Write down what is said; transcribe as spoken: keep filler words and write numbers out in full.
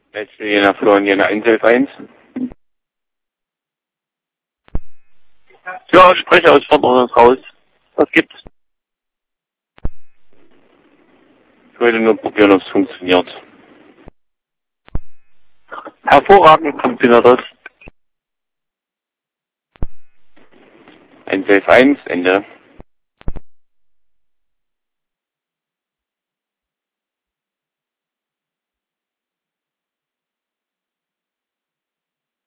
Letzte Jena Florian Jena eins elf eins. Ja, Sprecher aus Vorderhaus raus. Was gibt's? Ich wollte nur probieren, ob es funktioniert. Hervorragend funktioniert das. eins elf eins, Ende.